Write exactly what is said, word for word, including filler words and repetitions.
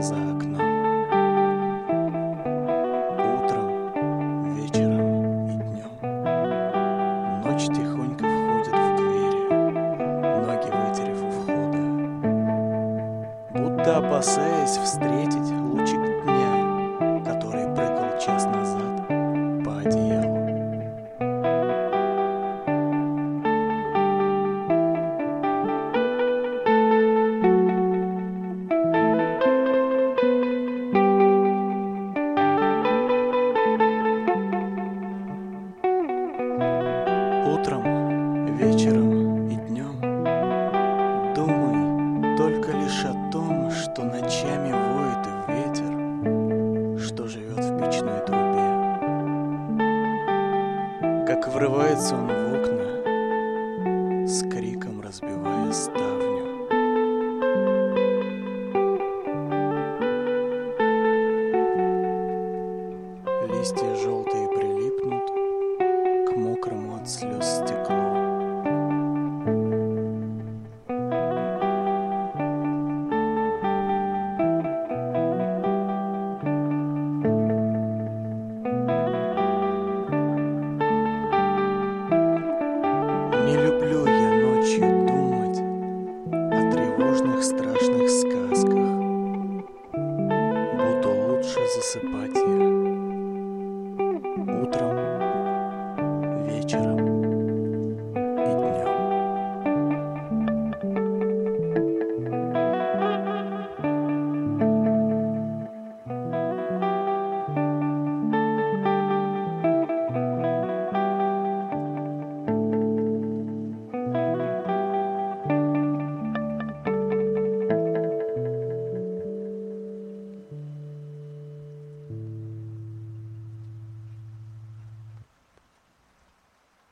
за окном. Утром, вечером и днем ночь тихонько входит в двери, ноги вытерев у входа, будто опасаясь встретить лучик дня, который прыгал час назад по одеялу. Утром, вечером и днем думай только лишь о том, что ночами воет ветер, что живет в печной трубе. Как врывается он в окна, с криком разбивая ставню. Листья желтые прилипнут к мокрому от слез стеклу. Не люблю я ночью думать о тревожных страшных сказках, буду лучше засыпать я